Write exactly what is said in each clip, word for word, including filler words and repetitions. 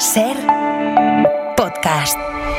Ser Podcast.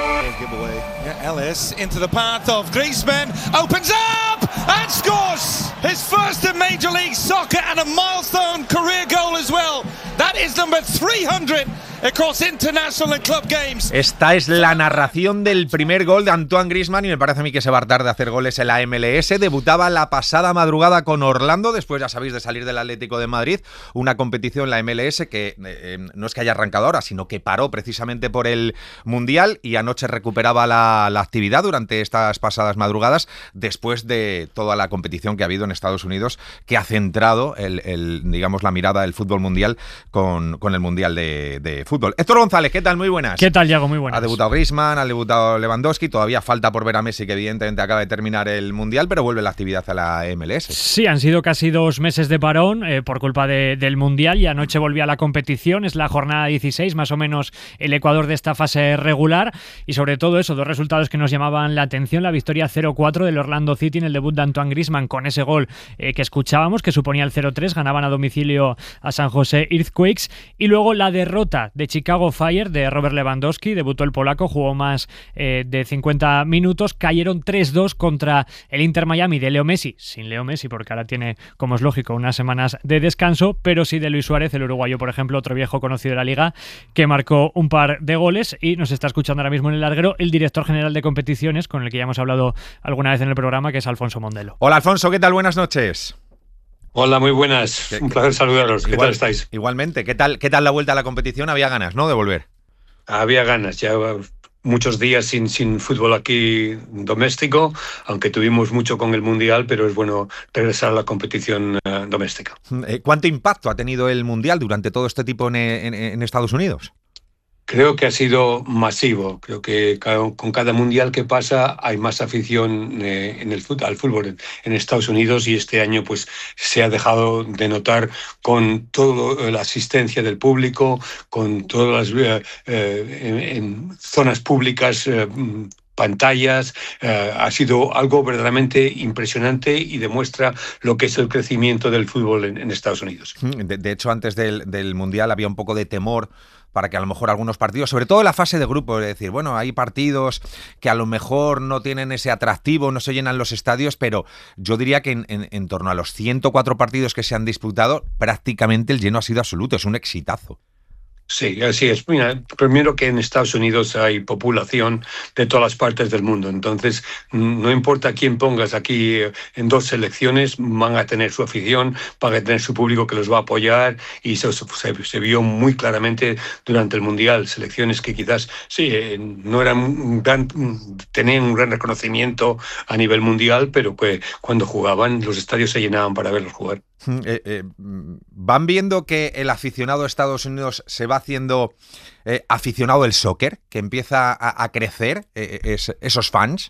Ellis into the path of Griezmann, opens up and scores his first in Major League Soccer and a milestone career goal as well. That is number three hundred across international and club games. Esta es la narración del primer gol de Antoine Griezmann y me parece a mí que se va a tardar de hacer goles en la M L S. Debutaba la pasada madrugada con Orlando, después ya sabéis de salir del Atlético de Madrid, una competición en la M L S que eh, no es que haya arrancado ahora, sino que paró precisamente por el Mundial y anoche recuperaba la, la actividad durante estas pasadas madrugadas después de toda la competición que ha habido en Estados Unidos, que ha centrado el, el, digamos, la mirada del fútbol mundial con, con el Mundial de, de fútbol. Héctor González, ¿qué tal? Muy buenas. ¿Qué tal, Iago? Muy buenas. Ha debutado Griezmann, ha debutado Lewandowski, todavía falta por ver a Messi, que evidentemente acaba de terminar el Mundial, pero vuelve la actividad a la M L S. Sí, han sido casi dos meses de parón eh, por culpa de, del Mundial y anoche volvió a la competición, es la jornada dieciséis, más o menos el Ecuador de esta fase regular y sobre todo eso, dos resultados que nos llamaban la atención, la victoria cero cuatro del Orlando City en el debut de Antoine Griezmann con ese gol eh, que escuchábamos, que suponía el cero tres, ganaban a domicilio a San José Earthquakes y luego la derrota de Chicago Fire de Robert Lewandowski, debutó el polaco, jugó más eh, de cincuenta minutos, cayeron tres dos contra el Inter Miami de Leo Messi, sin Leo Messi porque ahora tiene, como es lógico, unas semanas de descanso, pero sí de Luis Suárez, el uruguayo, por ejemplo, otro viejo conocido de la Liga, que marcó un par de goles y nos está escuchando ahora mismo en el larguero el director general de competiciones, con el que ya hemos hablado alguna vez en el programa, que es Alfonso Mondelo. Hola Alfonso, ¿qué tal? Buenas noches. Hola, muy buenas. ¿Qué, un placer saludaros. ¿Qué igual, tal estáis? Igualmente. ¿Qué tal, ¿Qué tal la vuelta a la competición? Había ganas, ¿no?, de volver. Había ganas. Ya muchos días sin, sin fútbol aquí doméstico, aunque tuvimos mucho con el Mundial, pero es bueno regresar a la competición uh, doméstica. ¿Cuánto impacto ha tenido el Mundial durante todo este tiempo en, en, en Estados Unidos? Creo que ha sido masivo. Creo que con cada mundial que pasa hay más afición eh, en el fútbol, al fútbol en, en Estados Unidos y este año pues se ha dejado de notar con toda la asistencia del público, con todas las eh, eh, en, en zonas públicas. Eh, pantallas, eh, ha sido algo verdaderamente impresionante y demuestra lo que es el crecimiento del fútbol en, en Estados Unidos. De, de hecho, antes del, del Mundial había un poco de temor para que a lo mejor algunos partidos, sobre todo en la fase de grupos, es decir, bueno, hay partidos que a lo mejor no tienen ese atractivo, no se llenan los estadios, pero yo diría que en, en, en torno a los ciento cuatro partidos que se han disputado, prácticamente el lleno ha sido absoluto, es un exitazo. Sí, así es. Mira, primero que en Estados Unidos hay población de todas las partes del mundo, entonces no importa quién pongas aquí en dos selecciones, van a tener su afición, van a tener su público que los va a apoyar y eso se, se vio muy claramente durante el Mundial. Selecciones que quizás sí, no eran un gran, tenían un gran reconocimiento a nivel mundial, pero que cuando jugaban los estadios se llenaban para verlos jugar. Eh, eh, ¿Van viendo que el aficionado de Estados Unidos se va haciendo eh, aficionado del soccer, que empieza a, a crecer eh, es, esos fans?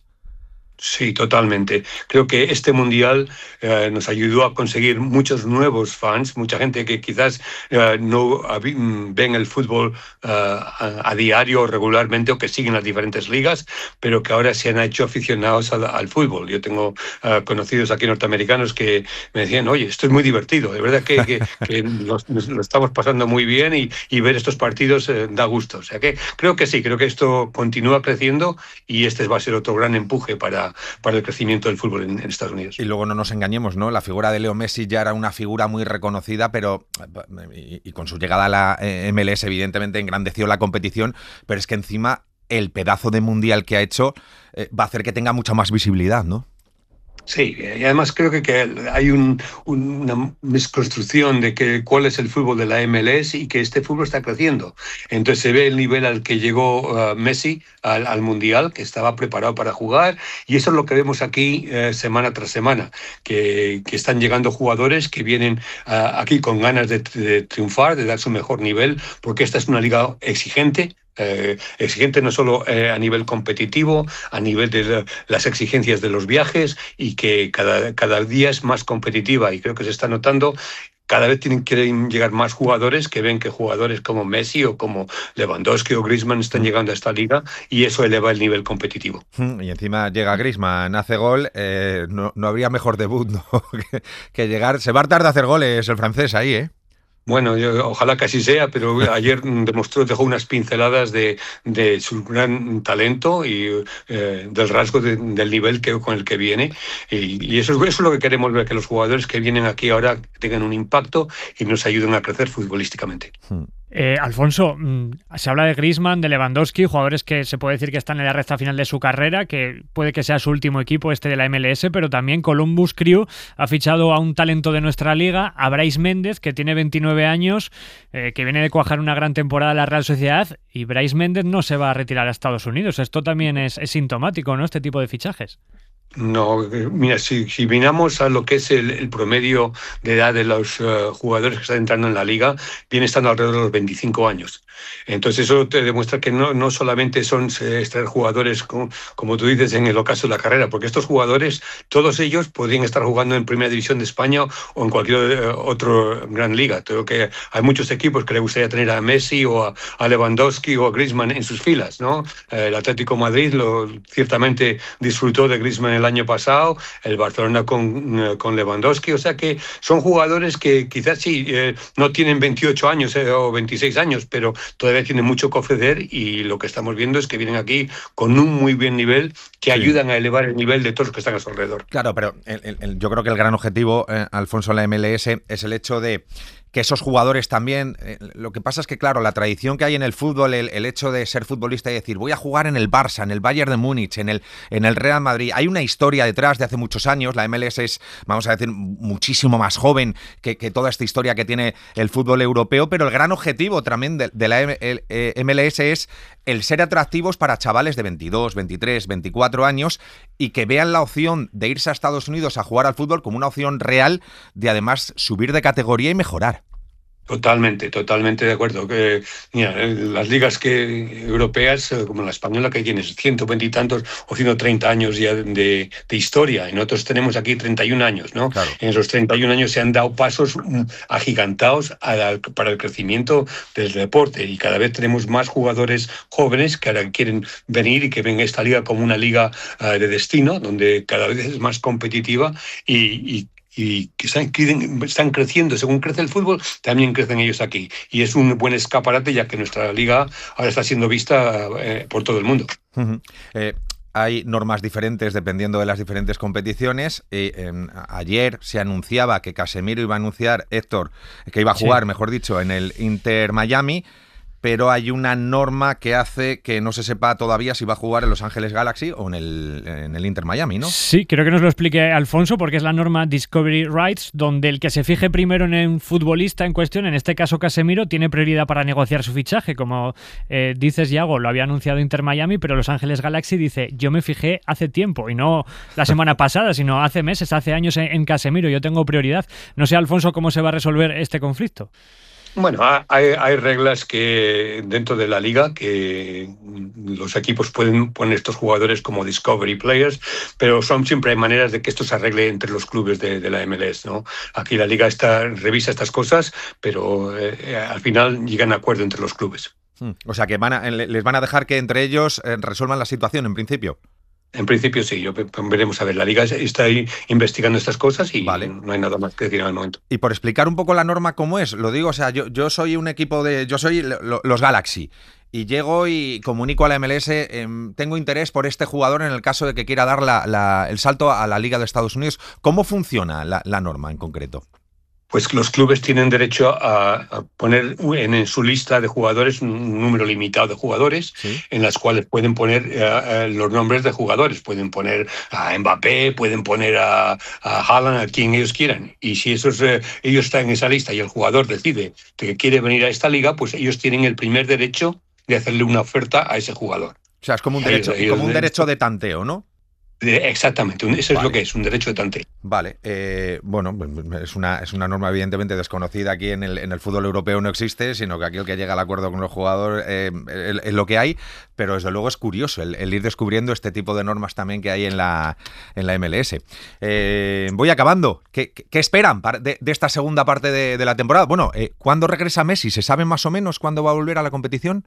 Sí, totalmente. Creo que este Mundial eh, nos ayudó a conseguir muchos nuevos fans, mucha gente que quizás eh, no ven el fútbol eh, a, a diario regularmente o que siguen las diferentes ligas, pero que ahora se han hecho aficionados al, al fútbol. Yo tengo eh, conocidos aquí norteamericanos que me decían, oye, esto es muy divertido, de verdad que, que, que lo, lo estamos pasando muy bien y, y ver estos partidos eh, da gusto. O sea que creo que sí, creo que esto continúa creciendo y este va a ser otro gran empuje para para el crecimiento del fútbol en, en Estados Unidos. Y luego no nos engañemos, ¿no? La figura de Leo Messi ya era una figura muy reconocida, pero y, y con su llegada a la M L S evidentemente engrandeció la competición, pero es que encima el pedazo de mundial que ha hecho eh, va a hacer que tenga mucha más visibilidad, ¿no? Sí, y además creo que, que hay un, una desconstrucción de que cuál es el fútbol de la M L S y que este fútbol está creciendo. Entonces se ve el nivel al que llegó uh, Messi al, al Mundial, que estaba preparado para jugar, y eso es lo que vemos aquí eh, semana tras semana, que, que están llegando jugadores que vienen uh, aquí con ganas de, de triunfar, de dar su mejor nivel, porque esta es una liga exigente, Eh, exigente no solo eh, a nivel competitivo, a nivel de la, las exigencias de los viajes y que cada, cada día es más competitiva y creo que se está notando. Cada vez tienen que llegar más jugadores que ven que jugadores como Messi o como Lewandowski o Griezmann están llegando a esta liga y eso eleva el nivel competitivo. Y encima llega Griezmann, hace gol, eh, no, no habría mejor debut, ¿no? que, que llegar. Se va a tardar de hacer goles el francés ahí, ¿eh? Bueno, yo, ojalá que así sea, pero ayer demostró, dejó unas pinceladas de, de su gran talento y eh, del rasgo de, del nivel que, con el que viene. Y, y eso, eso es lo que queremos ver, que los jugadores que vienen aquí ahora tengan un impacto y nos ayuden a crecer futbolísticamente. Hmm. Eh, Alfonso, mmm, se habla de Griezmann, de Lewandowski, jugadores que se puede decir que están en la recta final de su carrera, que puede que sea su último equipo este de la M L S, pero también Columbus Crew ha fichado a un talento de nuestra liga, a Brais Méndez, que tiene veintinueve años, eh, que viene de cuajar una gran temporada en la Real Sociedad, y Brais Méndez no se va a retirar a Estados Unidos. Esto también es, es sintomático, ¿no?, este tipo de fichajes. No, mira, si, si miramos a lo que es el, el promedio de edad de los uh, jugadores que están entrando en la liga, viene estando alrededor de los veinticinco años. Entonces eso te demuestra que no, no solamente son estar jugadores, como, como tú dices, en el ocaso de la carrera, porque estos jugadores, todos ellos podrían estar jugando en Primera División de España o en cualquier uh, otra gran liga. Creo que hay muchos equipos que le gustaría tener a Messi o a, a Lewandowski o a Griezmann en sus filas, ¿no? El Atlético de Madrid lo, ciertamente disfrutó de Griezmann el año pasado, el Barcelona con, con Lewandowski, o sea que son jugadores que quizás sí, eh, no tienen veintiocho años eh, o veintiséis años, pero todavía tienen mucho que ofrecer y lo que estamos viendo es que vienen aquí con un muy buen nivel que sí. ayudan a elevar el nivel de todos los que están a su alrededor. Claro, pero el, el, el, yo creo que el gran objetivo, eh, Alfonso, en la M L S es el hecho de que esos jugadores también, eh, lo que pasa es que claro, la tradición que hay en el fútbol, el, el hecho de ser futbolista y decir voy a jugar en el Barça, en el Bayern de Múnich, en el, en el Real Madrid, hay una historia detrás de hace muchos años. La M L S es, vamos a decir, muchísimo más joven que, que toda esta historia que tiene el fútbol europeo, pero el gran objetivo también de, de la M L S es el ser atractivos para chavales de veintidós, veintitrés, veinticuatro años y que vean la opción de irse a Estados Unidos a jugar al fútbol como una opción real de además subir de categoría y mejorar. Totalmente, totalmente de acuerdo. Que, mira, las ligas que europeas, como la española, que tienes ciento veinte y tantos o ciento treinta años ya de, de historia, y nosotros tenemos aquí treinta y un años, ¿no? Claro. En esos treinta y un años se han dado pasos agigantados a la, para el crecimiento del deporte y cada vez tenemos más jugadores jóvenes que ahora quieren venir y que ven esta liga como una liga uh, de destino, donde cada vez es más competitiva y, y y que están, están creciendo. Según crece el fútbol, también crecen ellos aquí. Y es un buen escaparate, ya que nuestra liga ahora está siendo vista eh, por todo el mundo. Uh-huh. eh, hay normas diferentes dependiendo de las diferentes competiciones. Eh, eh, ayer se anunciaba que Casemiro iba a anunciar, Héctor, que iba a jugar, sí. mejor dicho, en el Inter Miami, pero hay una norma que hace que no se sepa todavía si va a jugar en Los Ángeles Galaxy o en el, en el Inter Miami, ¿no? Sí, creo que nos lo explique Alfonso, porque es la norma Discovery Rights, donde el que se fije primero en un futbolista en cuestión, en este caso Casemiro, tiene prioridad para negociar su fichaje. Como eh, dices, Yago, lo había anunciado Inter Miami, pero Los Ángeles Galaxy dice, yo me fijé hace tiempo, y no la semana pasada, sino hace meses, hace años en, en Casemiro, yo tengo prioridad. No sé, Alfonso, cómo se va a resolver este conflicto. Bueno, hay, hay reglas que dentro de la liga que los equipos pueden poner estos jugadores como Discovery Players, pero son siempre hay maneras de que esto se arregle entre los clubes de, de la M L S, ¿no? Aquí la liga está, revisa estas cosas, pero eh, al final llegan a acuerdo entre los clubes. O sea, que van a, les van a dejar que entre ellos eh, resuelvan la situación en principio. En principio sí, yo veremos a ver. La Liga está ahí investigando estas cosas y vale. no hay nada más que decir al momento. Y por explicar un poco la norma cómo es, lo digo, o sea, yo, yo soy un equipo de, yo soy lo, los Galaxy y llego y comunico a la M L S, eh, tengo interés por este jugador en el caso de que quiera dar la, la, el salto a la Liga de Estados Unidos. ¿Cómo funciona la, la norma en concreto? Pues los clubes tienen derecho a, a poner en, en su lista de jugadores un número limitado de jugadores, ¿sí? En las cuales pueden poner uh, los nombres de jugadores. Pueden poner a Mbappé, pueden poner a, a Haaland, a quien ellos quieran. Y si esos, uh, ellos están en esa lista y el jugador decide que quiere venir a esta liga, pues ellos tienen el primer derecho de hacerle una oferta a ese jugador. O sea, es como un derecho, ellos, como un derecho de tanteo, ¿no? Exactamente, eso vale. es lo que es, un derecho de tanteo. Vale, eh, bueno, es una, es una norma evidentemente desconocida aquí en el, en el fútbol europeo, no existe, sino que aquí el que llega al acuerdo con los jugadores eh, es lo que hay, pero desde luego es curioso el, el ir descubriendo este tipo de normas también que hay en la, en la M L S. Eh, voy acabando, ¿qué, qué esperan de, de esta segunda parte de, de la temporada? Bueno, eh, ¿cuándo regresa Messi? ¿Se sabe más o menos cuándo va a volver a la competición?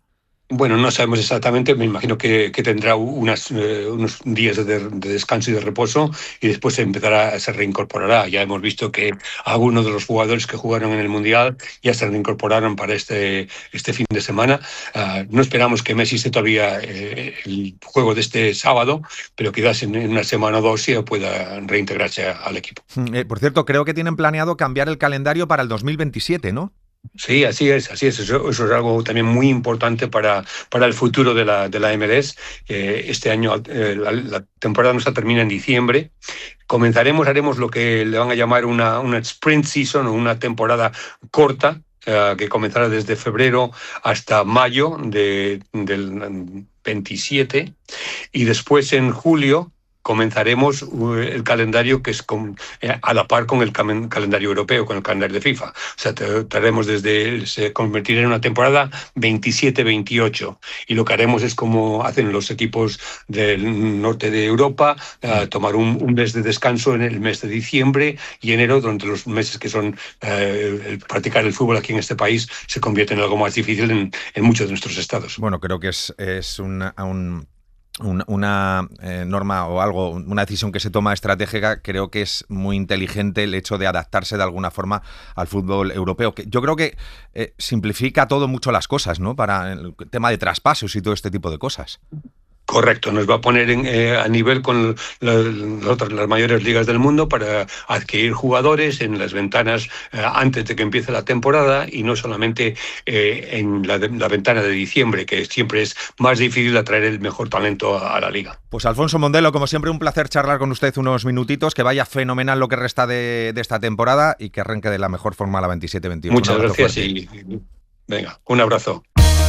Bueno, no sabemos exactamente, me imagino que, que tendrá unas, eh, unos días de, de descanso y de reposo y después se empezará, se reincorporará. Ya hemos visto que algunos de los jugadores que jugaron en el Mundial ya se reincorporaron para este, este fin de semana. Uh, no esperamos que Messi esté todavía eh, el juego de este sábado, pero quizás en, en una semana o dos ya pueda reintegrarse a, al equipo. Eh, por cierto, creo que tienen planeado cambiar el calendario para el dos mil veintisiete, ¿no? Sí, así es, así es. Eso, eso es algo también muy importante para, para el futuro de la, de la M L S. Eh, este año eh, la, la temporada nuestra termina en diciembre. Comenzaremos, haremos lo que le van a llamar una, una sprint season o una temporada corta, eh, que comenzará desde febrero hasta mayo de, del veintisiete, y después en julio comenzaremos el calendario que es con, eh, a la par con el cal- calendario europeo, con el calendario de FIFA. O sea, traeremos desde, se convertirá en una temporada veintisiete veintiocho, y lo que haremos es como hacen los equipos del norte de Europa, uh, tomar un, un mes de descanso en el mes de diciembre y enero, durante los meses que son uh, el practicar el fútbol aquí en este país se convierte en algo más difícil en, en muchos de nuestros estados. Bueno, creo que es, es una, un... Una, una eh, norma o algo, una decisión que se toma estratégica. Creo que es muy inteligente el hecho de adaptarse de alguna forma al fútbol europeo, que yo creo que eh, simplifica todo mucho las cosas, ¿no? Para el tema de traspasos y todo este tipo de cosas. Correcto, nos va a poner en, eh, a nivel con la, la, las mayores ligas del mundo para adquirir jugadores en las ventanas eh, antes de que empiece la temporada, y no solamente eh, en la, la ventana de diciembre, que siempre es más difícil atraer el mejor talento a, a la liga. Pues Alfonso Mondelo, como siempre, un placer charlar con usted unos minutitos, que vaya fenomenal lo que resta de, de esta temporada y que arranque de la mejor forma la veintisiete veintiocho. Muchas gracias y venga, un abrazo.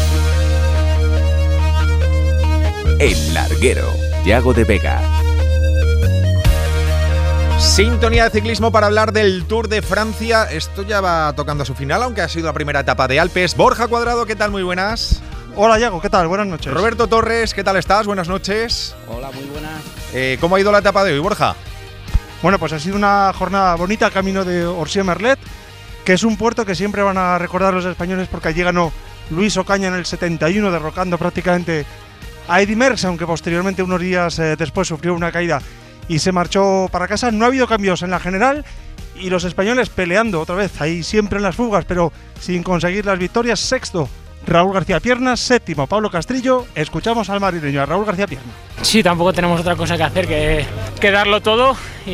El Larguero, Yago de Vega. Sintonía de ciclismo para hablar del Tour de Francia. Esto ya va tocando a su final, aunque ha sido la primera etapa de Alpes. Borja Cuadrado, ¿qué tal? Muy buenas. Hola, Yago, ¿qué tal? Buenas noches. Roberto Torres, ¿qué tal estás? Buenas noches. Hola, muy buenas. Eh, ¿Cómo ha ido la etapa de hoy, Borja? Bueno, pues ha sido una jornada bonita camino de Orsier-Merlet, que es un puerto que siempre van a recordar los españoles porque allí ganó Luis Ocaña en el setenta y uno, derrocando prácticamente a Eddy Merckx, aunque posteriormente, unos días eh, después, sufrió una caída y se marchó para casa. No ha habido cambios en la general y los españoles peleando otra vez, ahí siempre en las fugas, pero sin conseguir las victorias. Sexto, Raúl García Pierna. Séptimo, Pablo Castrillo. Escuchamos al madrileño, a Raúl García Pierna. Sí, tampoco tenemos otra cosa que hacer que, que darlo todo,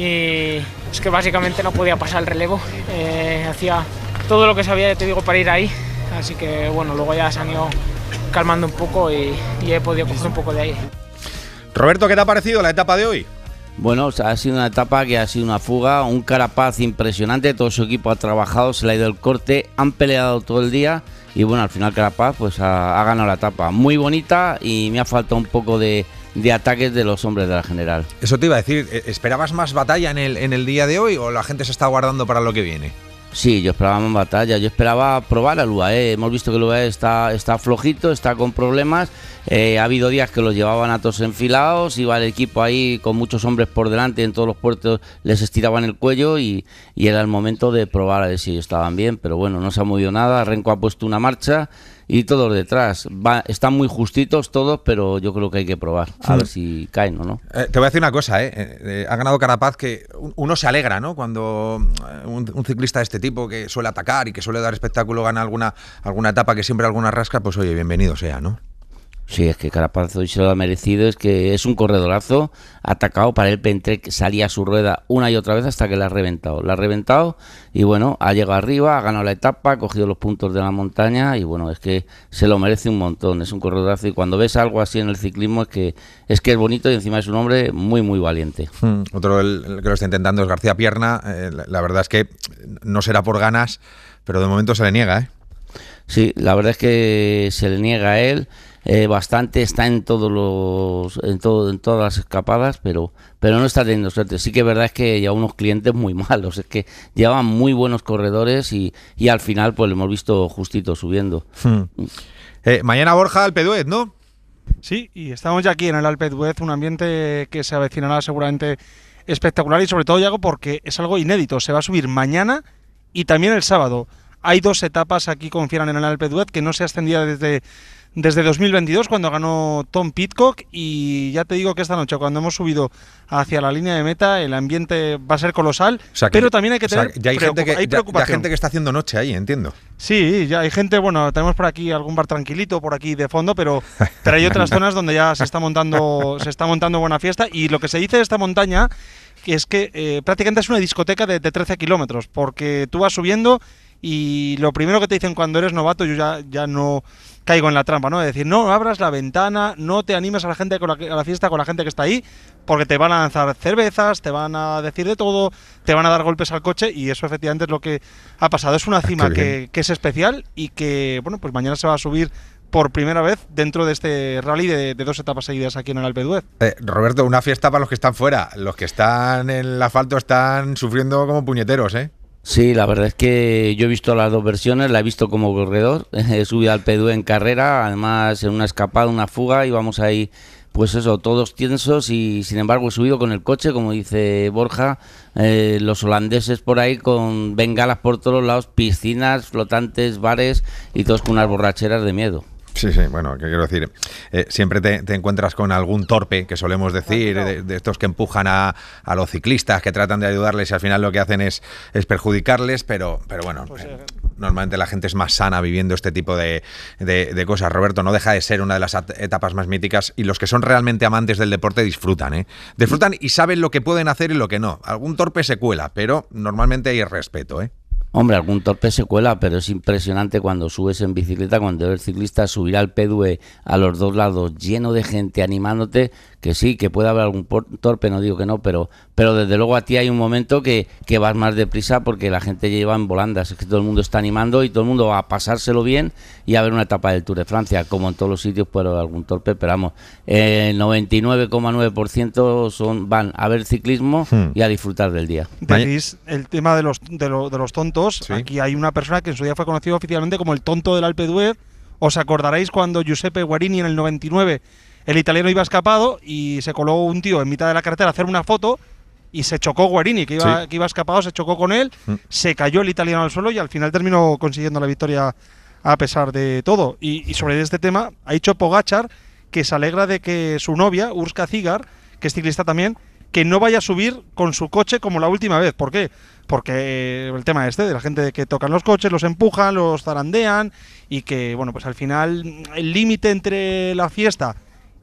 y es que básicamente no podía pasar el relevo. Eh, hacía todo lo que sabía, te digo, para ir ahí, así que bueno, luego ya se han ido calmando un poco y, y he podido coger un poco de aire. Roberto, ¿qué te ha parecido la etapa de hoy? Bueno, o sea, ha sido una etapa que ha sido una fuga, un Carapaz impresionante, todo su equipo ha trabajado, se le ha ido el corte, han peleado todo el día y bueno, al final Carapaz pues ha, ha ganado la etapa. Muy bonita, y me ha faltado un poco de, de ataques de los hombres de la general. Eso te iba a decir, ¿esperabas más batalla en el, en el día de hoy o la gente se está guardando para lo que viene? Sí, yo esperaba más batalla, yo esperaba probar al U A E. Hemos visto que el U A E está, está flojito, está con problemas. Eh, ha habido días que los llevaban a todos enfilados, iba el equipo ahí con muchos hombres por delante, en todos los puertos les estiraban el cuello y, y era el momento de probar a ver si estaban bien, pero bueno, no se ha movido nada. Renko ha puesto una marcha y todos detrás. Va, están muy justitos todos, pero yo creo que hay que probar, a sí. ver si caen o no. Eh, te voy a decir una cosa, ¿eh? Eh, ha ganado Carapaz, que uno se alegra, ¿no? Cuando un, un ciclista de este tipo, que suele atacar y que suele dar espectáculo, gana alguna, alguna etapa que siempre alguna rasca, pues oye, bienvenido sea, ¿no? Sí, es que Carapaz hoy se lo ha merecido, es que es un corredorazo, atacado para el Pentrek, salía a su rueda una y otra vez hasta que la ha reventado, la ha reventado y bueno, ha llegado arriba, ha ganado la etapa, ha cogido los puntos de la montaña y bueno, es que se lo merece un montón, es un corredorazo, y cuando ves algo así en el ciclismo es que es que es bonito y encima es un hombre muy muy valiente. Hmm, otro el, el que lo está intentando es García Pierna, eh, la, la verdad es que no será por ganas, pero de momento se le niega, ¿eh? Sí, la verdad es que se le niega a él. Eh, bastante, está en todos los en todo en todas las escapadas, pero pero no está teniendo suerte. Sí que es verdad es que lleva unos clientes muy malos, es que llevaban muy buenos corredores y, y al final pues lo hemos visto justito subiendo. Hmm. Eh, mañana, Borja, Alpe d'Huez, ¿no? Sí, y estamos ya aquí en el Alpe d'Huez, un ambiente que se avecinará seguramente espectacular y sobre todo, Yago, porque es algo inédito. Se va a subir mañana y también el sábado. Hay dos etapas aquí, confieran, en el Alpe d'Huez que no se extendía desde desde dos mil veintidós, cuando ganó Tom Pidcock, y ya te digo que esta noche, cuando hemos subido hacia la línea de meta, el ambiente va a ser colosal, o sea que, pero también hay que tener o sea, ya hay, gente que, hay preocupación. Ya, ya gente que está haciendo noche ahí, entiendo. Sí, ya hay gente, bueno, tenemos por aquí algún bar tranquilito por aquí de fondo, pero, pero hay otras zonas donde ya se está montando se está montando buena fiesta, y lo que se dice de esta montaña es que eh, prácticamente es una discoteca de, de trece kilómetros, porque tú vas subiendo y lo primero que te dicen cuando eres novato, yo ya, ya no caigo en la trampa, ¿no? Es decir, no abras la ventana, no te animes a la gente con la, a la fiesta con la gente que está ahí, porque te van a lanzar cervezas, te van a decir de todo, te van a dar golpes al coche, y eso efectivamente es lo que ha pasado. Es una cima que, que es especial y que, bueno, pues mañana se va a subir por primera vez dentro de este rally de, de dos etapas seguidas aquí en el Alpe d'Huez. Eh, Roberto, una fiesta para los que están fuera. Los que están en el asfalto están sufriendo como puñeteros, ¿eh? Sí, la verdad es que yo he visto las dos versiones, la he visto como corredor, he subido al Alpe d'Huez en carrera, además en una escapada, una fuga, íbamos ahí, pues eso, todos tensos, y sin embargo he subido con el coche, como dice Borja, eh, los holandeses por ahí con bengalas por todos lados, piscinas, flotantes, bares y todos con unas borracheras de miedo. Sí, sí, bueno, ¿qué quiero decir? Eh, siempre te, te encuentras con algún torpe, que solemos decir, de, de estos que empujan a, a los ciclistas, que tratan de ayudarles y al final lo que hacen es, es perjudicarles, pero, pero bueno, pues, eh, normalmente la gente es más sana viviendo este tipo de, de, de cosas. Roberto, no deja de ser una de las etapas más míticas, y los que son realmente amantes del deporte disfrutan, ¿eh? Disfrutan y saben lo que pueden hacer y lo que no. Algún torpe se cuela, pero normalmente hay respeto, ¿eh? Hombre, algún torpe se cuela, pero es impresionante cuando subes en bicicleta, cuando eres ciclista, subir al Alpe d'Huez a los dos lados, lleno de gente animándote, que sí, que puede haber algún torpe, no digo que no, pero pero desde luego a ti hay un momento que, que vas más deprisa porque la gente lleva en volandas, es que todo el mundo está animando y todo el mundo va a pasárselo bien y a ver una etapa del Tour de Francia, como en todos los sitios, pero algún torpe, pero vamos, el noventa y nueve coma nueve por ciento son, van a ver ciclismo hmm. y a disfrutar del día. Decís el tema de los, de, lo, de los tontos, ¿sí? Aquí hay una persona que en su día fue conocido oficialmente como el tonto del Alpe d'Huez. Os acordaréis cuando Giuseppe Guarini en el noventa y nueve, el italiano iba escapado y se coló un tío en mitad de la carretera a hacer una foto y se chocó Guarini, que iba, sí. que iba escapado, se chocó con él, mm. se cayó el italiano al suelo y al final terminó consiguiendo la victoria a pesar de todo. Y, y sobre este tema ha dicho Pogačar que se alegra de que su novia, Urska Zigar, que es ciclista también, que no vaya a subir con su coche como la última vez. ¿Por qué? Porque el tema este de la gente que tocan los coches, los empujan, los zarandean, y que, bueno, pues al final el límite entre la fiesta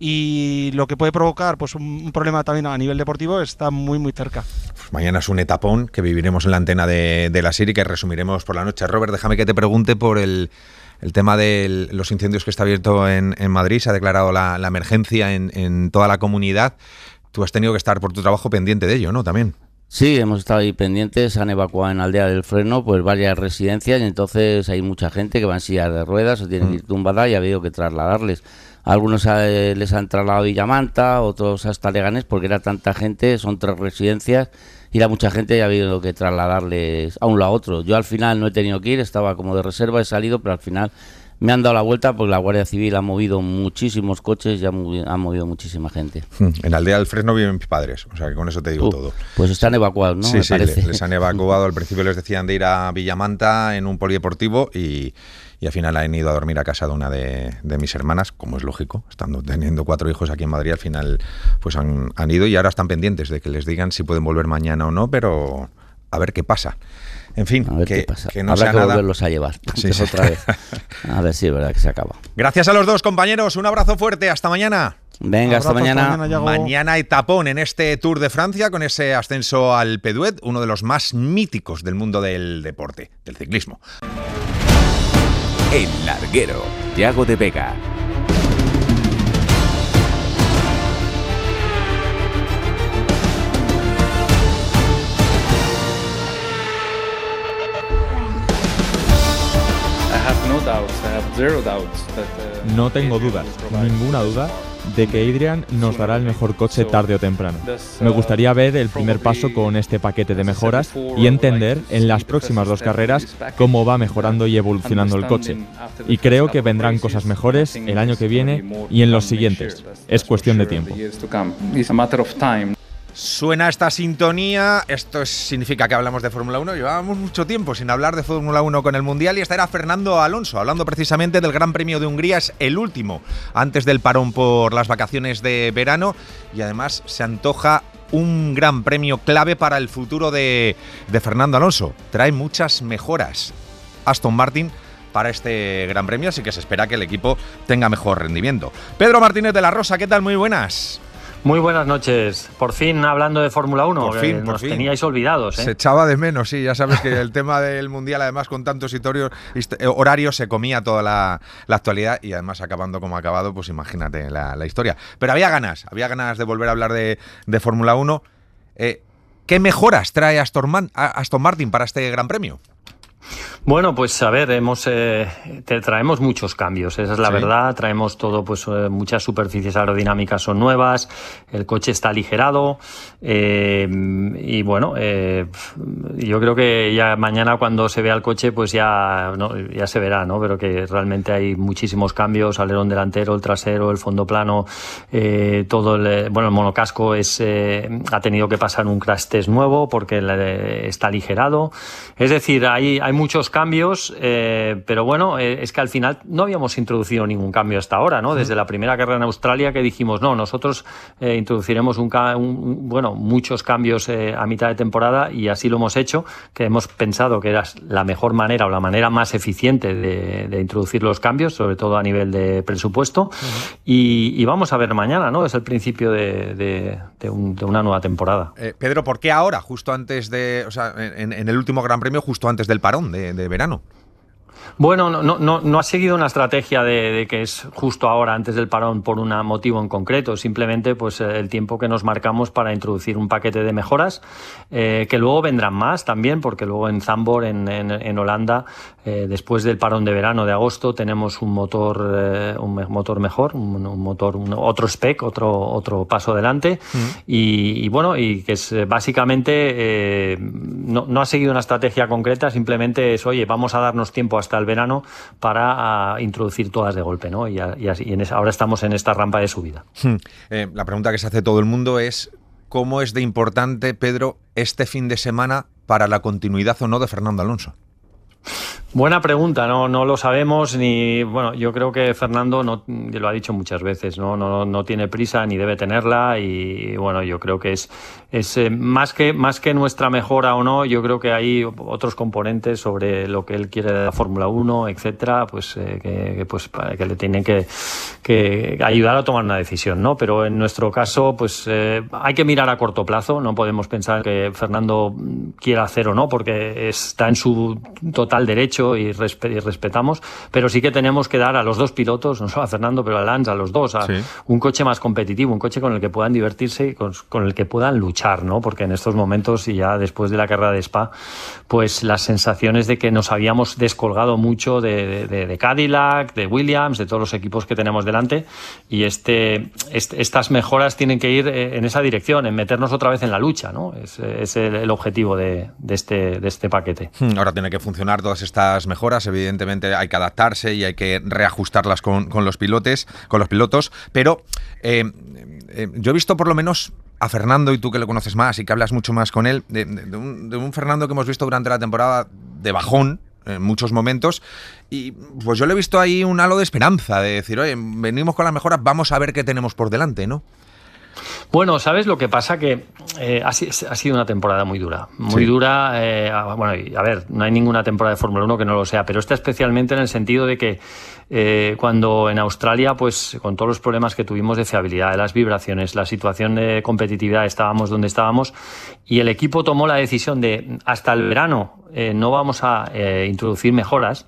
y lo que puede provocar pues un, un problema también a nivel deportivo está muy muy cerca. Pues mañana es un etapón que viviremos en la antena de, de la SIR y que resumiremos por la noche. Robert, déjame que te pregunte por el, el tema de los incendios que está abierto en, en Madrid. Se ha declarado la, la emergencia en, en toda la comunidad. Tú has tenido que estar por tu trabajo pendiente de ello, ¿no? También. Sí, hemos estado ahí pendientes, han evacuado en Aldea del Freno pues varias residencias y entonces hay mucha gente que va en sillas de ruedas o tienen que ir tumbada y ha habido que trasladarles. Algunos eh, les han trasladado a Villamanta, otros hasta Leganés, porque era tanta gente, son tres residencias y era mucha gente y ha habido que trasladarles a un lado a otro. Yo al final no he tenido que ir, estaba como de reserva, he salido, pero al final me han dado la vuelta porque la Guardia Civil ha movido muchísimos coches y ha movido, ha movido muchísima gente. En Aldea del Fresno viven mis padres, o sea que con eso te digo uh, todo. Pues están evacuados, ¿no? Sí, Me sí, parece. les han evacuado. Al principio les decían de ir a Villamanta en un polideportivo y, y al final han ido a dormir a casa de una de, de mis hermanas, como es lógico, estando teniendo cuatro hijos aquí en Madrid, al final pues han, han ido y ahora están pendientes de que les digan si pueden volver mañana o no, pero a ver qué pasa. En fin, a ver que, qué pasa. que no Habrá sea que nada. volverlos a llevar sí, sí. otra vez. A ver si es verdad que se acaba. Gracias a los dos, compañeros. Un abrazo fuerte. Hasta mañana. Venga, hasta mañana. Hasta mañana, mañana etapón en este Tour de Francia con ese ascenso al Alpe d'Huez, uno de los más míticos del mundo del deporte, del ciclismo. El Larguero, Yago de Vega. No tengo dudas, ninguna duda, de que Adrian nos dará el mejor coche tarde o temprano. Me gustaría ver el primer paso con este paquete de mejoras y entender en las próximas dos carreras cómo va mejorando y evolucionando el coche. Y creo que vendrán cosas mejores el año que viene y en los siguientes. Es cuestión de tiempo. Suena esta sintonía, esto es, significa que hablamos de Fórmula uno, llevábamos mucho tiempo sin hablar de Fórmula uno con el Mundial y esta era Fernando Alonso, hablando precisamente del Gran Premio de Hungría, es el último antes del parón por las vacaciones de verano y además se antoja un gran premio clave para el futuro de, de Fernando Alonso, trae muchas mejoras Aston Martin para este Gran Premio, así que se espera que el equipo tenga mejor rendimiento. Pedro Martínez de la Rosa, ¿qué tal? Muy buenas. Muy buenas noches. Por fin hablando de Fórmula uno, por fin, que por nos fin. teníais olvidados. ¿eh? Se echaba de menos, sí, ya sabes que el tema del Mundial, además con tantos hitorios, horarios, se comía toda la, la actualidad y además acabando como ha acabado, pues imagínate la, la historia. Pero había ganas, había ganas de volver a hablar de, de Fórmula uno. Eh, ¿Qué mejoras trae Aston, Man, Aston Martin para este Gran Premio? Bueno, pues a ver, hemos eh, te traemos muchos cambios, esa es la sí. verdad, traemos todo, pues eh, muchas superficies aerodinámicas son nuevas, el coche está aligerado eh, y bueno, eh, yo creo que ya mañana cuando se vea el coche pues ya, no, ya se verá, ¿no? Pero que realmente hay muchísimos cambios, alerón delantero, el trasero, el fondo plano, eh, todo el, bueno, el monocasco es, eh, ha tenido que pasar un crash test nuevo porque eh, está aligerado, es decir, hay, hay muchos cambios, eh, pero bueno, eh, es que al final no habíamos introducido ningún cambio hasta ahora, ¿no? Desde la primera carrera en Australia que dijimos, no, nosotros eh, introduciremos un, un, bueno, muchos cambios eh, a mitad de temporada y así lo hemos hecho, que hemos pensado que era la mejor manera o la manera más eficiente de, de introducir los cambios, sobre todo a nivel de presupuesto, uh-huh. y, y vamos a ver mañana, ¿no? Es el principio de, de, de, un, de una nueva temporada. Eh, Pedro, ¿por qué ahora, justo antes de, o sea, en, en el último Gran Premio, justo antes del parón de, de verano? Bueno, no, no, no ha seguido una estrategia de, de que es justo ahora, antes del parón, por un motivo en concreto. Simplemente pues el tiempo que nos marcamos para introducir un paquete de mejoras, eh, que luego vendrán más también, porque luego en Zandvoort, en, en, en Holanda, eh, después del parón de verano de agosto, tenemos un motor, eh, un motor mejor, un, un motor, un, otro spec, otro, otro paso adelante. Mm. Y, y bueno, y que es básicamente eh, no, no ha seguido una estrategia concreta, simplemente es, oye, vamos a darnos tiempo hasta el verano para uh, introducir todas de golpe, ¿no? Y, y, y en esa, ahora estamos en esta rampa de subida. Hmm. Eh, la pregunta que se hace todo el mundo es ¿cómo es de importante, Pedro, este fin de semana para la continuidad o no de Fernando Alonso? Buena pregunta, no, no lo sabemos ni, bueno, yo creo que Fernando no, lo ha dicho muchas veces, ¿no? No, no tiene prisa ni debe tenerla y bueno, yo creo que es, es eh, más que, más que nuestra mejora o no, yo creo que hay otros componentes sobre lo que él quiere de la Fórmula uno, etcétera, pues, eh, que, que, pues que le tienen que, que ayudar a tomar una decisión, ¿no? Pero en nuestro caso, pues eh, hay que mirar a corto plazo, no podemos pensar que Fernando quiera hacer o no, porque está en su total derecho y, resp- y respetamos, pero sí que tenemos que dar a los dos pilotos, no solo a Fernando, pero a Lance, a los dos, a sí. un coche más competitivo, un coche con el que puedan divertirse y con, con el que puedan luchar, ¿no? Porque en estos momentos y ya después de la carrera de Spa, pues las sensaciones de que nos habíamos descolgado mucho de, de, de Cadillac, de Williams, de todos los equipos que tenemos delante y este, este estas mejoras tienen que ir en esa dirección, en meternos otra vez en la lucha, ¿no? Es, es el, el objetivo de, de, este, de este paquete. Ahora tiene que funcionar todas estas mejoras, evidentemente hay que adaptarse y hay que reajustarlas con, con los pilotes, con los pilotos, pero eh, eh, yo he visto por lo menos a Fernando, y tú que lo conoces más y que hablas mucho más con él, de, de, de, un, de un Fernando que hemos visto durante la temporada de bajón en muchos momentos, y pues yo le he visto ahí un halo de esperanza, de decir, oye, venimos con las mejoras, vamos a ver qué tenemos por delante, ¿no? Bueno, ¿sabes lo que pasa? Que eh, ha, ha sido una temporada muy dura. Muy sí. dura. Eh, bueno, a ver, no hay ninguna temporada de Fórmula uno que no lo sea, pero esta especialmente en el sentido de que eh, cuando en Australia, pues con todos los problemas que tuvimos de fiabilidad, de las vibraciones, la situación de competitividad, estábamos donde estábamos y el equipo tomó la decisión de hasta el verano eh, no vamos a eh, introducir mejoras.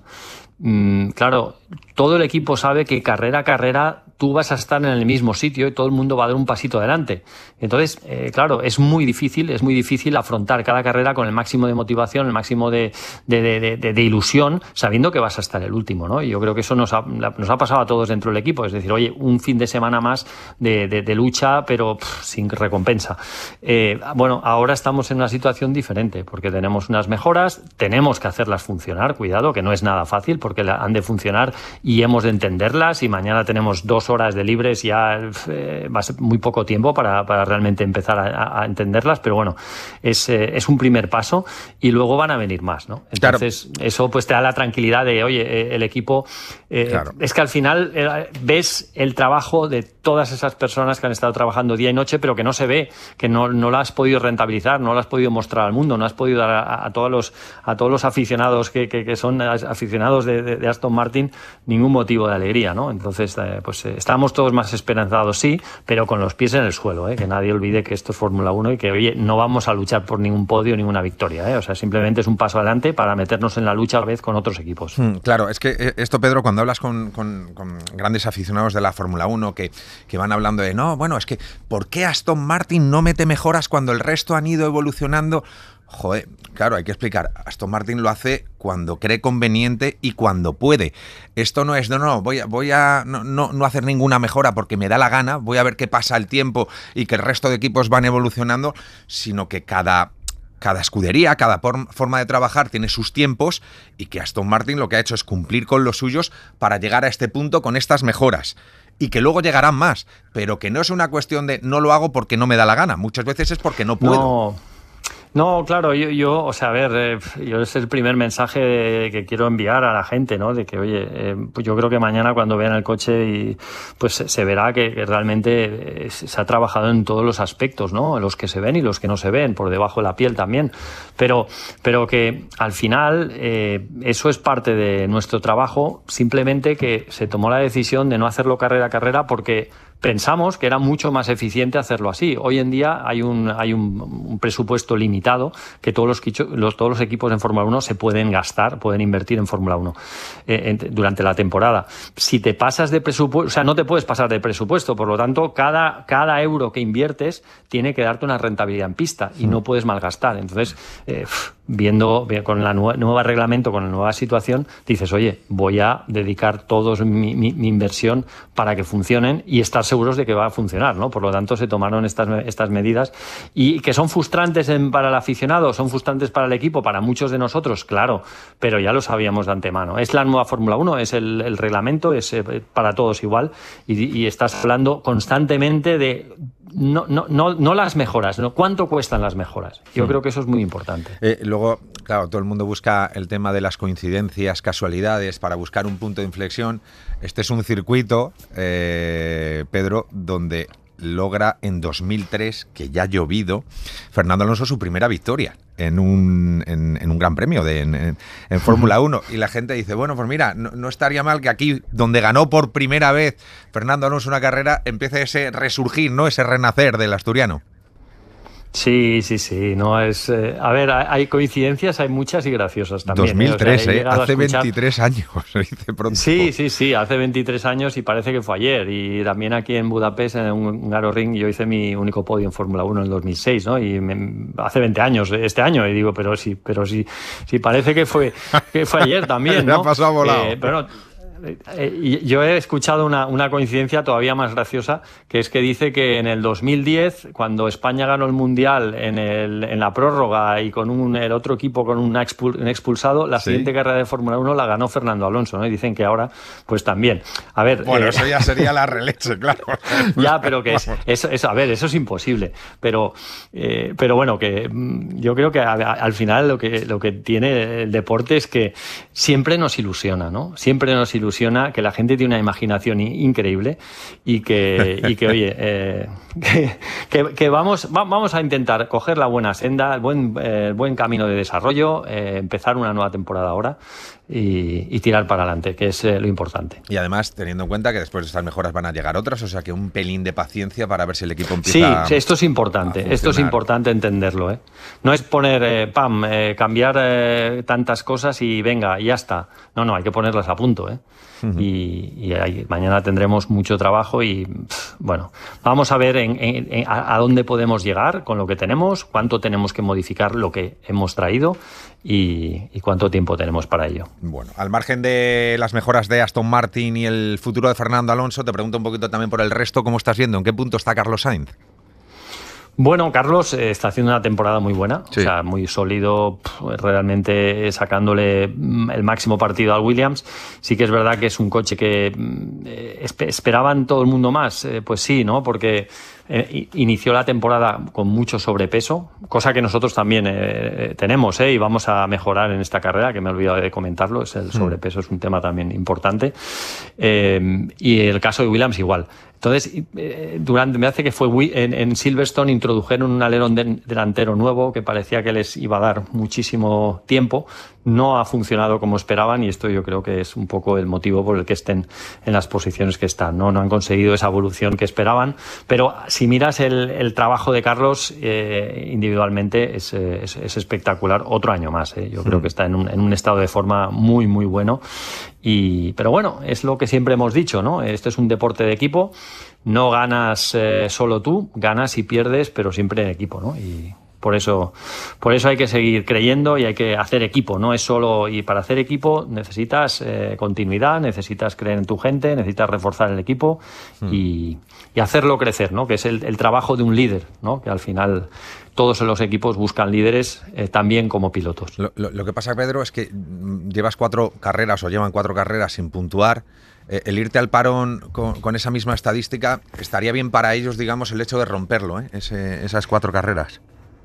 Mm, claro, todo el equipo sabe que carrera a carrera tú vas a estar en el mismo sitio y todo el mundo va a dar un pasito adelante. Entonces, eh, claro, es muy difícil, es muy difícil afrontar cada carrera con el máximo de motivación, el máximo de, de, de, de, de ilusión, sabiendo que vas a estar el último, ¿no? Y yo creo que eso nos ha, nos ha pasado a todos dentro del equipo. Es decir, oye, un fin de semana más de, de, de lucha, pero pff, sin recompensa. Eh, bueno, ahora estamos en una situación diferente, porque tenemos unas mejoras, tenemos que hacerlas funcionar, cuidado, que no es nada fácil, porque han de funcionar y hemos de entenderlas, y mañana tenemos dos dos horas de libres ya eh, va a ser muy poco tiempo para, para realmente empezar a, a entenderlas, pero bueno, es, eh, es un primer paso y luego van a venir más, ¿no? Entonces, claro, eso pues te da la tranquilidad de, oye, eh, el equipo... Eh, claro. Es que al final eh, ves el trabajo de todas esas personas que han estado trabajando día y noche, pero que no se ve, que no, no lo has podido rentabilizar, no lo has podido mostrar al mundo, no has podido dar a, a, todos, los, a todos los aficionados que, que, que son aficionados de, de, de Aston Martin ningún motivo de alegría, ¿no? Entonces, eh, pues eh, estamos todos más esperanzados, sí, pero con los pies en el suelo, ¿eh? Que nadie olvide que esto es Fórmula uno y que, oye, no vamos a luchar por ningún podio, ninguna victoria, ¿eh? O sea, simplemente es un paso adelante para meternos en la lucha a la vez con otros equipos. Mm, claro, es que esto, Pedro, cuando hablas con, con, con grandes aficionados de la Fórmula uno que, que van hablando de, no, bueno, es que ¿por qué Aston Martin no mete mejoras cuando el resto han ido evolucionando? Joder, claro, hay que explicar. Aston Martin lo hace cuando cree conveniente y cuando puede. Esto no es, no, no, voy a, voy a no, no, no hacer ninguna mejora porque me da la gana, voy a ver qué pasa el tiempo y que el resto de equipos van evolucionando, sino que cada... Cada escudería, cada por, forma de trabajar tiene sus tiempos y que Aston Martin lo que ha hecho es cumplir con los suyos para llegar a este punto con estas mejoras. Y que luego llegarán más, pero que no es una cuestión de no lo hago porque no me da la gana. Muchas veces es porque no puedo. No. No, claro, yo, yo, o sea, a ver, eh, yo es el primer mensaje que quiero enviar a la gente, ¿no? De que, oye, eh, pues yo creo que mañana cuando vean el coche y pues se verá que, que realmente se ha trabajado en todos los aspectos, ¿no? Los que se ven y los que no se ven, por debajo de la piel también. Pero, pero que al final eh, eso es parte de nuestro trabajo, simplemente que se tomó la decisión de no hacerlo carrera a carrera porque pensamos que era mucho más eficiente hacerlo así. Hoy en día hay un, hay un, un presupuesto limitado que todos los, los, todos los equipos en Fórmula uno se pueden gastar, pueden invertir en Fórmula uno eh, en, durante la temporada. Si te pasas de presupuesto, o sea, no te puedes pasar de presupuesto, por lo tanto, cada, cada euro que inviertes tiene que darte una rentabilidad en pista y no puedes malgastar. Entonces, eh, viendo con el nuevo reglamento, con la nueva situación, dices, oye, voy a dedicar toda mi, mi, mi inversión para que funcionen y estar seguros de que va a funcionar, ¿no? Por lo tanto, se tomaron estas, estas medidas y que son frustrantes en, para el aficionado, son frustrantes para el equipo, para muchos de nosotros, claro, pero ya lo sabíamos de antemano. Es la nueva Fórmula uno, es el, el reglamento, es eh, para todos igual y, y estás hablando constantemente de no, no, no, no las mejoras, ¿no? ¿Cuánto cuestan las mejoras? Yo mm. creo que eso es muy importante. Eh, luego, claro, todo el mundo busca el tema de las coincidencias, casualidades, para buscar un punto de inflexión. Este es un circuito, eh, Pedro, donde logra en dos mil tres, que ya ha llovido, Fernando Alonso su primera victoria en un, en, en un gran premio de, en, en, en Fórmula uno. Y la gente dice, bueno, pues mira, no, no estaría mal que aquí, donde ganó por primera vez Fernando Alonso una carrera, empiece ese resurgir, ¿no? Ese renacer del asturiano. Sí, sí, sí, no es... Eh, a ver, hay coincidencias, hay muchas y graciosas también. dos mil tres, ¿eh? O sea, ¿eh? Hace veintitrés años, se dice pronto. Sí, sí, sí, hace veintitrés años y parece que fue ayer. Y también aquí en Budapest, en un Hungaroring, yo hice mi único podio en Fórmula uno en el dos mil seis, ¿no? Y me, hace veinte años, este año, y digo, pero sí, pero sí, sí parece que fue, que fue ayer también, ¿no? Me ha pasado volado. Eh, pero no, yo he escuchado una, una coincidencia todavía más graciosa, que es que dice que en el dos mil diez, cuando España ganó el Mundial en, el, en la prórroga y con un, el otro equipo con un, expul, un expulsado, la ¿Sí? siguiente carrera de Fórmula uno la ganó Fernando Alonso, ¿no? Y dicen que ahora, pues también. A ver, bueno, eh, eso ya sería la releche, claro. Ya, pero que es, es, es, a ver, eso es imposible. Pero, eh, pero bueno, que yo creo que a, a, al final lo que, lo que tiene el deporte es que siempre nos ilusiona, ¿no? Siempre nos ilusiona que la gente tiene una imaginación increíble y que, y que oye, eh, que, que, que vamos, va, vamos a intentar coger la buena senda, el buen, eh, el buen camino de desarrollo, eh, empezar una nueva temporada ahora y, y tirar para adelante, que es eh, lo importante. Y además, teniendo en cuenta que después de estas mejoras van a llegar otras, o sea que un pelín de paciencia para ver si el equipo empieza. Sí, esto es importante, esto es importante entenderlo, ¿eh? No es poner, eh, pam, eh, cambiar eh, tantas cosas y venga, y ya está. No, no, hay que ponerlas a punto, ¿eh? Uh-huh. Y, y ahí, mañana tendremos mucho trabajo y, pff, bueno, vamos a ver en, en, en, a, a dónde podemos llegar con lo que tenemos, cuánto tenemos que modificar lo que hemos traído y, y cuánto tiempo tenemos para ello. Bueno, al margen de las mejoras de Aston Martin y el futuro de Fernando Alonso, te pregunto un poquito también por el resto, ¿cómo estás viendo? ¿En qué punto está Carlos Sainz? Bueno, Carlos eh, está haciendo una temporada muy buena, sí. o sea, muy sólido, pff, realmente sacándole el máximo partido al Williams. Sí que es verdad que es un coche que eh, esperaban todo el mundo más, eh, pues sí, ¿no? Porque eh, inició la temporada con mucho sobrepeso, cosa que nosotros también eh, tenemos, ¿eh? Y vamos a mejorar en esta carrera, que me he olvidado de comentarlo, es el sobrepeso, es un tema también importante. Eh, y el caso de Williams igual. Entonces, durante, me hace que fue en, en Silverstone introdujeron un alerón de, delantero nuevo que parecía que les iba a dar muchísimo tiempo. No ha funcionado como esperaban y esto yo creo que es un poco el motivo por el que estén en las posiciones que están. No, no han conseguido esa evolución que esperaban, pero si miras el, el trabajo de Carlos eh, individualmente es, es, es espectacular. Otro año más, eh. yo creo que está en un, en un estado de forma muy, muy bueno. Y, pero bueno, es lo que siempre hemos dicho, ¿no? Este es un deporte de equipo, no ganas eh, solo tú, ganas y pierdes, pero siempre en equipo, ¿no? Y por eso, por eso hay que seguir creyendo y hay que hacer equipo, no es solo, y para hacer equipo necesitas eh, continuidad, necesitas creer en tu gente, necesitas reforzar el equipo mm. y, y hacerlo crecer, ¿no? Que es el, el trabajo de un líder, ¿no? Que al final todos los equipos buscan líderes eh, también como pilotos. Lo, lo, lo que pasa, Pedro, es que llevas cuatro carreras o llevan cuatro carreras sin puntuar. Eh, el irte al parón con, con esa misma estadística estaría bien para ellos, digamos, el hecho de romperlo, ¿eh? Ese, esas cuatro carreras.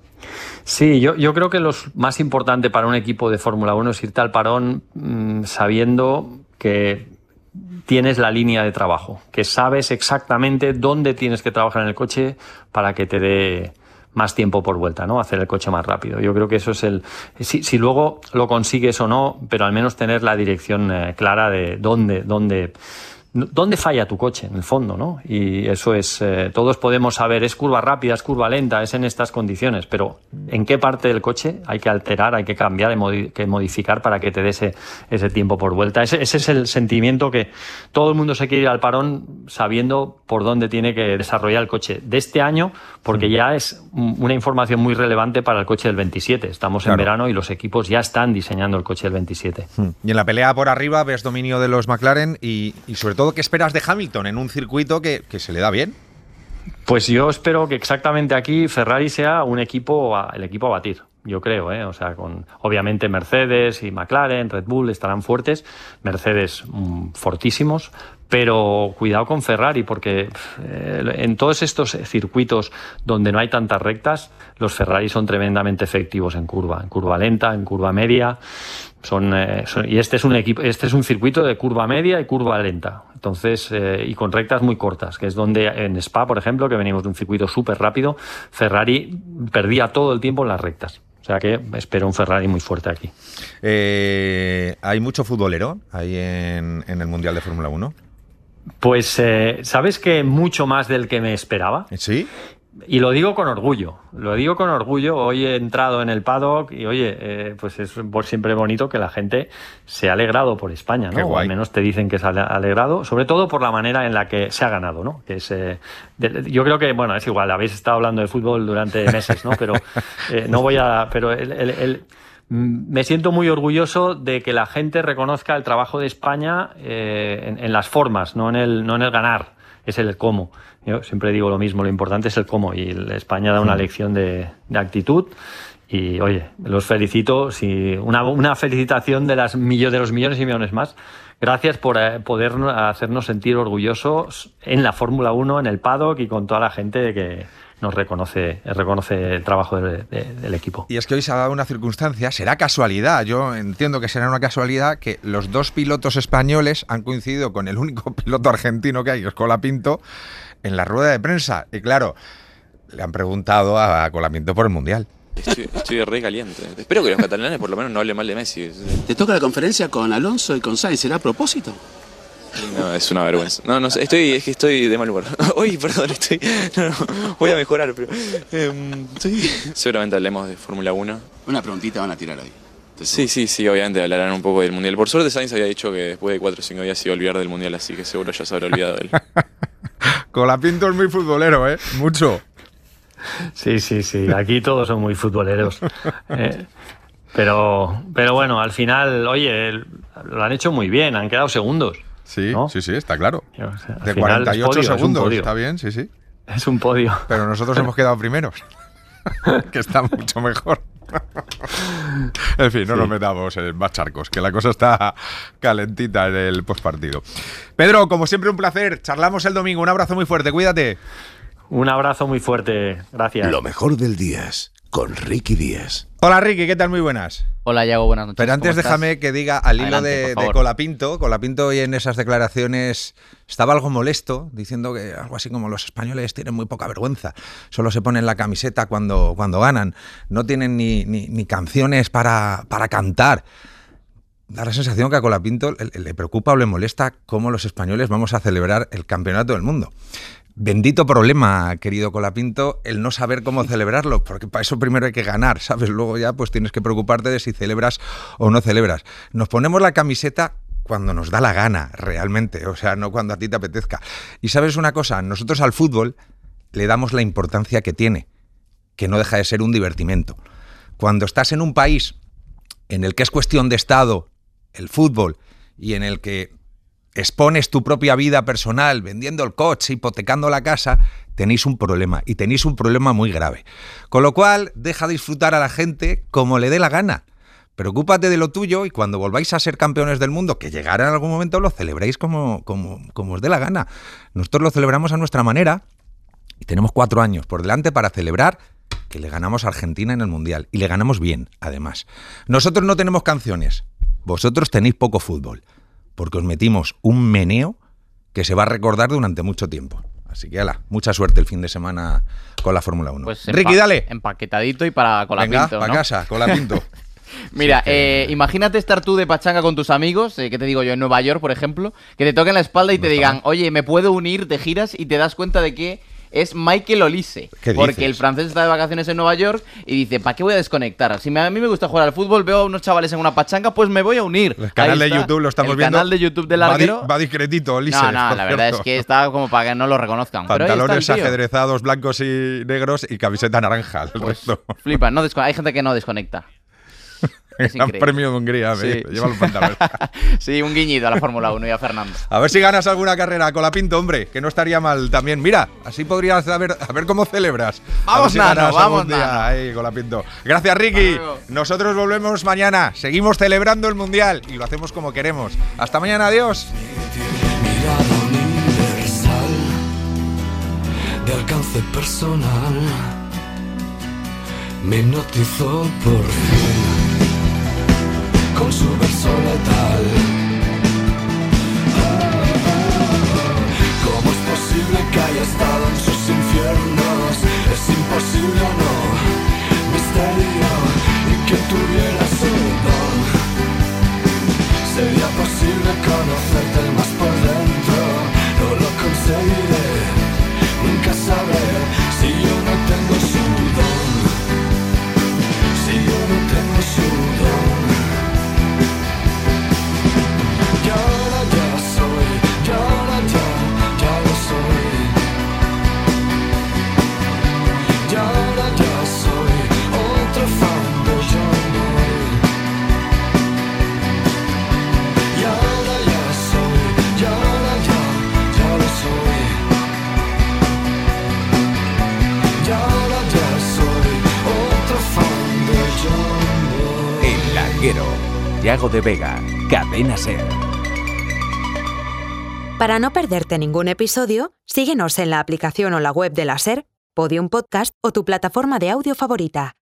Sí, yo, yo creo que lo más importante para un equipo de Fórmula uno es irte al parón mmm, sabiendo que tienes la línea de trabajo, que sabes exactamente dónde tienes que trabajar en el coche para que te dé más tiempo por vuelta, ¿no? Hacer el coche más rápido. Yo creo que eso es el... Si, si luego lo consigues o no, pero al menos tener la dirección eh, clara de dónde, dónde, dónde falla tu coche, en el fondo, ¿no? Y eso es... Eh, todos podemos saber, es curva rápida, es curva lenta, es en estas condiciones, pero ¿en qué parte del coche hay que alterar, hay que cambiar, hay modi- que modificar para que te dé ese, ese tiempo por vuelta? Ese, ese es el sentimiento que todo el mundo se quiere ir al parón sabiendo por dónde tiene que desarrollar el coche de este año, porque ya es una información muy relevante para el coche del veintisiete. Estamos claro. en verano y los equipos ya están diseñando el coche del veintisiete. Y en la pelea por arriba ves dominio de los McLaren y, y sobre todo, ¿qué esperas de Hamilton en un circuito que, que se le da bien? Pues yo espero que exactamente aquí Ferrari sea un equipo, a, el equipo a batir. Yo creo, ¿eh? O sea, con obviamente Mercedes y McLaren, Red Bull estarán fuertes, Mercedes mmm, fortísimos, pero cuidado con Ferrari porque eh, en todos estos circuitos donde no hay tantas rectas, los Ferrari son tremendamente efectivos en curva, en curva lenta, en curva media, son, eh, son y este es un equipo, este es un circuito de curva media y curva lenta, entonces eh, y con rectas muy cortas, que es donde en Spa, por ejemplo, que venimos de un circuito súper rápido, Ferrari perdía todo el tiempo en las rectas. O sea que espero un Ferrari muy fuerte aquí. Eh, ¿Hay mucho futbolero ahí en, en el Mundial de Fórmula uno? Pues, eh, ¿sabes que mucho más del que me esperaba? ¿Sí? Y lo digo con orgullo, lo digo con orgullo. Hoy he entrado en el paddock y, oye, eh, pues es siempre bonito que la gente se ha alegrado por España, ¿no? O al menos te dicen que se ha alegrado, sobre todo por la manera en la que se ha ganado, ¿no? Que es, eh, de, yo creo que, bueno, es igual, habéis estado hablando de fútbol durante meses, ¿no? Pero eh, no voy a... Pero el, el, el, me siento muy orgulloso de que la gente reconozca el trabajo de España eh, en, en las formas, no en el, no en el ganar, es el cómo. Yo siempre digo lo mismo, lo importante es el cómo, y España da una lección de, de actitud y, oye, los felicito, si una, una felicitación de, las millo, de los millones y millones más. Gracias por eh, poder hacernos sentir orgullosos en la Fórmula uno, en el paddock y con toda la gente que nos reconoce, reconoce el trabajo de, de, del equipo. Y es que hoy se ha dado una circunstancia, será casualidad, yo entiendo que será una casualidad que los dos pilotos españoles han coincidido con el único piloto argentino que hay, que es Colapinto, en la rueda de prensa. Y claro, le han preguntado a, a Colapinto por el Mundial. Estoy, estoy re caliente. Espero que los catalanes por lo menos no hablen mal de Messi. Te toca la conferencia con Alonso y con Sainz, ¿será a propósito? No, es una vergüenza. No, no sé, estoy, es que estoy de mal humor. Uy, perdón, estoy... No, no, voy a mejorar, pero... Eh, estoy... Seguramente hablemos de Fórmula uno. Una preguntita van a tirar hoy. Sí, sí, sí, obviamente hablarán un poco del Mundial. Por suerte Sainz había dicho que después de cuatro o cinco días se iba a olvidar del Mundial, así que seguro ya se habrá olvidado de él. Colapinto es muy futbolero, ¿eh? Mucho. Sí, sí, sí, aquí todos son muy futboleros. Eh, pero, pero bueno, al final, oye, lo han hecho muy bien, han quedado segundos. Sí, ¿no? sí, sí, está claro. O sea, de cuarenta y ocho segundos, está bien, sí, sí. Es un podio. Pero nosotros hemos quedado primeros, que está mucho mejor. En fin, no sí. nos metamos en más charcos, que la cosa está calentita en el postpartido. Pedro, como siempre, un placer. Charlamos el domingo. Un abrazo muy fuerte, cuídate. Un abrazo muy fuerte, gracias. Lo mejor del Días, con Ricky Díaz. Hola Ricky, ¿qué tal? Muy buenas. Hola Yago, buenas noches. Pero antes déjame que diga al hilo Adelante, de, de Colapinto, Colapinto hoy en esas declaraciones estaba algo molesto, diciendo que algo así como los españoles tienen muy poca vergüenza, solo se ponen la camiseta cuando, cuando ganan, no tienen ni, ni, ni canciones para, para cantar. Da la sensación que a Colapinto le, le preocupa o le molesta cómo los españoles vamos a celebrar el campeonato del mundo. Bendito problema, querido Colapinto, el no saber cómo celebrarlo, porque para eso primero hay que ganar, ¿sabes? Luego ya pues tienes que preocuparte de si celebras o no celebras. Nos ponemos la camiseta cuando nos da la gana, realmente, o sea, no cuando a ti te apetezca. Y ¿sabes una cosa? Nosotros al fútbol le damos la importancia que tiene, que no deja de ser un divertimento. Cuando estás en un país en el que es cuestión de Estado el fútbol y en el que expones tu propia vida personal, vendiendo el coche, hipotecando la casa, tenéis un problema, y tenéis un problema muy grave. Con lo cual, deja disfrutar a la gente como le dé la gana. Preocúpate de lo tuyo y cuando volváis a ser campeones del mundo, que llegará en algún momento, lo celebréis como, como, como os dé la gana. Nosotros lo celebramos a nuestra manera y tenemos cuatro años por delante para celebrar que le ganamos a Argentina en el Mundial. Y le ganamos bien, además. Nosotros no tenemos canciones, vosotros tenéis poco fútbol, porque os metimos un meneo que se va a recordar durante mucho tiempo. Así que, ala, mucha suerte el fin de semana con la Fórmula uno. Pues Ricky, dale. Empaquetadito y para Colapinto, Venga, para ¿no? casa, Colapinto. Mira, sí, que... eh, imagínate estar tú de pachanga con tus amigos, eh, ¿qué te digo yo? En Nueva York, por ejemplo, que te toquen la espalda y no te digan, mal. Oye, ¿me puedo unir? Te giras y te das cuenta de que es Michael Olise, porque dices? El francés está de vacaciones en Nueva York y dice, ¿para qué voy a desconectar? Si a mí me gusta jugar al fútbol, veo a unos chavales en una pachanga, pues me voy a unir. El canal de YouTube lo estamos el viendo. El canal de YouTube del larguero. Va, di, va discretito, Olise. No, no, la verdad es que está como para que no lo reconozcan. Pantalones Pero ajedrezados, blancos y negros y camiseta naranja. El pues, resto. Flipa, no hay gente que no desconecta. Es Gran Premio de Hungría, sí. me lleva los pantalones. Sí, un guiñido a la Fórmula uno y a Fernando. A ver si ganas alguna carrera, Colapinto, hombre, que no estaría mal también. Mira, así podrías saber, a ver cómo celebras. Vamos, si Nano, vamos, Nano. Ahí, Colapinto. Gracias, Ricky. Nosotros volvemos mañana. Seguimos celebrando el Mundial y lo hacemos como queremos. Hasta mañana, adiós. Mirada universal, de alcance personal, me hipnotizó por fin con su verso letal. ¿Cómo es posible que haya estado en sus infiernos? Es imposible o no, misterio, y que tuviera su don. Sería posible conocerte más por dentro, no lo conseguiré, nunca sabré si yo no tengo su don, si yo no tengo su don. Yago de Vega, Cadena SER. Para no perderte ningún episodio, síguenos en la aplicación o la web de la SER, Podium Podcast o tu plataforma de audio favorita.